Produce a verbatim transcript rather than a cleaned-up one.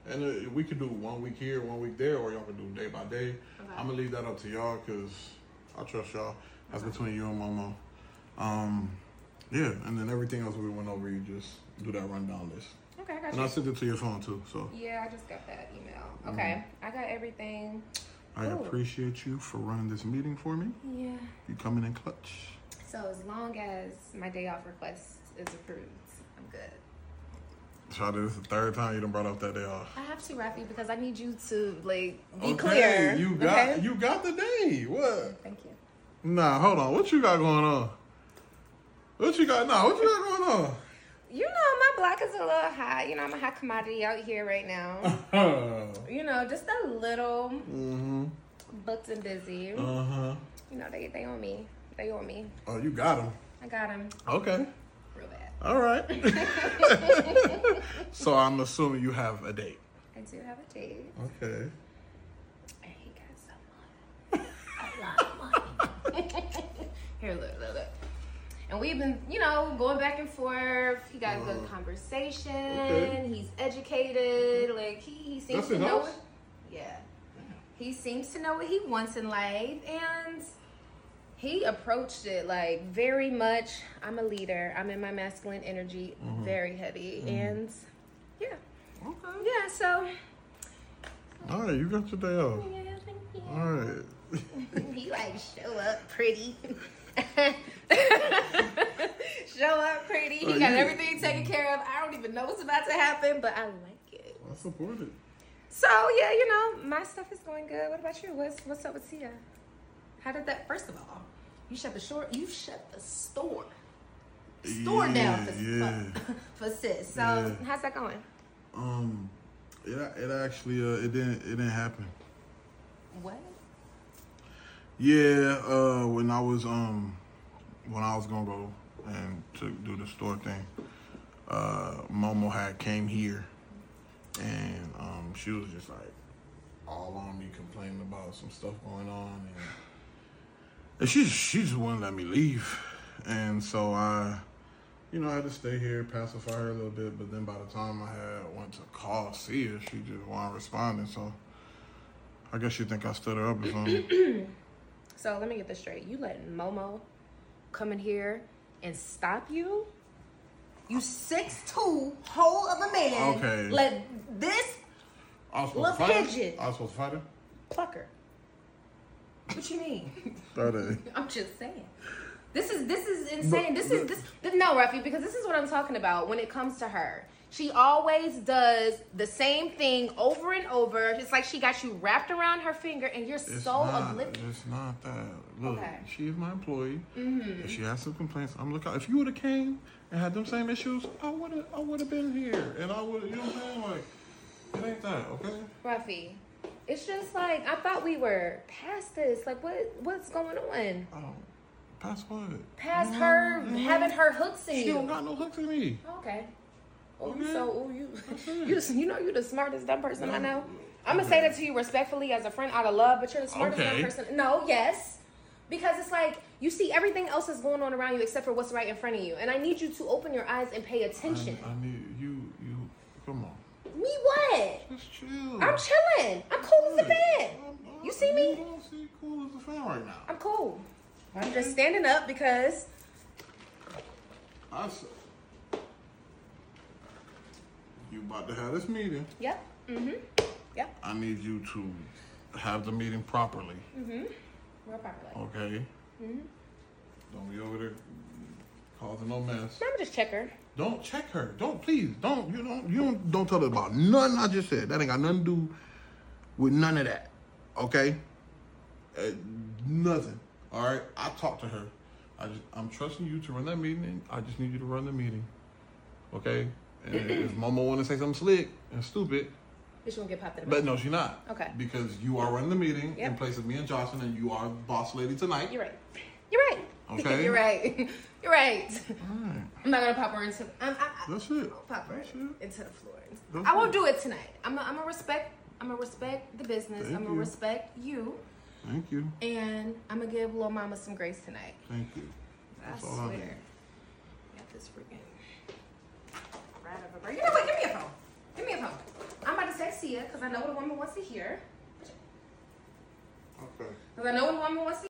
And uh, we could do one week here, one week there, or y'all can do day by day. Okay. I'm gonna leave that up to y'all because I trust y'all. That's okay. Between you and Momo. Um, yeah, and then everything else we went over, you just do that rundown list. Okay, I got and you. I sent it to your phone too. So yeah, I just got that email. Okay, mm-hmm. I got everything. I Ooh. appreciate you for running this meeting for me. Yeah. You coming in clutch. So as long as my day off request is approved, I'm good. Try this is the third time you done brought up that day off. I have to, Rafi, because I need you to like be okay, clear. You got okay? you got the day. What? Thank you. Nah, hold on. What you got going on? What you got? Nah, what you got going on? You know, my block is a little hot. You know, I'm a hot commodity out here right now. You know, just a little mm-hmm. booked and busy. Uh-huh. You know, they they on me. They on me. Oh, you got him. I got him. Okay. Real bad. All right. So I'm assuming you have a date. I do have a date. Okay. And he got some money. A lot of money. Here, look, look, look. And we've been, you know, going back and forth. He got uh, good conversation. Okay. He's educated. Like, he, he seems That's to his know house? it. Yeah. He seems to know what he wants in life. And he approached it, like, very much, I'm a leader. I'm in my masculine energy, mm-hmm. very heavy. Mm-hmm. And, yeah. Okay. Yeah, so. All right, you got your day off. Yeah, thank you. All right. He, like, show up pretty. Show up pretty. He oh, got yeah. everything taken care of. I don't even know what's about to happen, but I like it. I support it. So yeah, you know, my stuff is going good. What about you? What's what's up with Tia? How did that? First of all, you shut the store. You shut the store. Store yeah, down for, yeah. for, for sis. So yeah. how's that going? Um, it it actually uh it didn't it didn't happen. What? Yeah, uh, when I was um, when I was gonna go and to do the store thing, uh, Momo had came here, and um, she was just like all on me, complaining about some stuff going on, and, and she she just wouldn't let me leave, and so I, you know, I had to stay here, pacify her a little bit. But then by the time I had went to call see her, she just wasn't responding. So I guess you think I stood her up or something. So let me get this straight. You let Momo come in here and stop you? You six two, whole of a man. Okay. Let this little pigeon. I was supposed to fight her? Pluck her. What you mean? thirty. I'm just saying. This is this is insane. But, this is this, this no, Ruffy, because this is what I'm talking about when it comes to her. She always does the same thing over and over. It's like she got you wrapped around her finger and you're it's so not, oblivious. It's not that. Look, okay. She is my employee. Mm-hmm. If she has some complaints, I'm looking. If you would have came and had them same issues, I would have I would have been here. And I would, you know what I'm saying? Like, it ain't that, okay? Ruffy, it's just like, I thought we were past this. Like, what what's going on? Oh, past what? Past mm-hmm. her mm-hmm. having her hooks in she you. She don't got no hooks in me. Okay. Oh, okay. you so oh you you you know you're the smartest dumb person I know. I'm gonna say that to you respectfully as a friend out of love, but you're the smartest okay. dumb person. No, yes, because it's like you see everything else is going on around you except for what's right in front of you, and I need you to open your eyes and pay attention. I, I need you. You come on. Me what? Just chill. I'm chilling. I'm cool as a fan. You see me? You don't see cool as a fan right now. I'm cool. I'm just standing up because I said. You about to have this meeting. Yep. Mm-hmm. Yep. I need you to have the meeting properly. Mm-hmm. Real properly. Okay. Mm-hmm. Don't be over there causing no mess. I'm just check her. Don't check her. Don't please. Don't you don't you don't don't tell her about nothing I just said. That ain't got nothing to do with none of that. Okay? Uh, nothing. All right. I talked to her. I just I'm trusting you to run that meeting. I just need you to run the meeting. Okay? And if Momo want to say something slick and stupid, she won't get popped in the but no, she's not. Okay. Because you are running the meeting yep. in place of me and Jocelyn, and you are boss lady tonight. You're right. You're right. Okay. You're right. You're right. All right. I'm not gonna pop her into. I'm, I, That's it. I'll pop her That's it. into the floor. That's I won't it. do it tonight. I'm. I'm gonna respect. I'm gonna respect the business. Thank I'm gonna you. respect you. Thank you. And I'm gonna give little mama some grace tonight. Thank you. I That's swear. all I need. Got this freaking rat of a bird. You know what? Give me a phone. Give me a phone. I'm about to text see it because I know what a woman wants to hear. Okay. Because I know what a woman wants to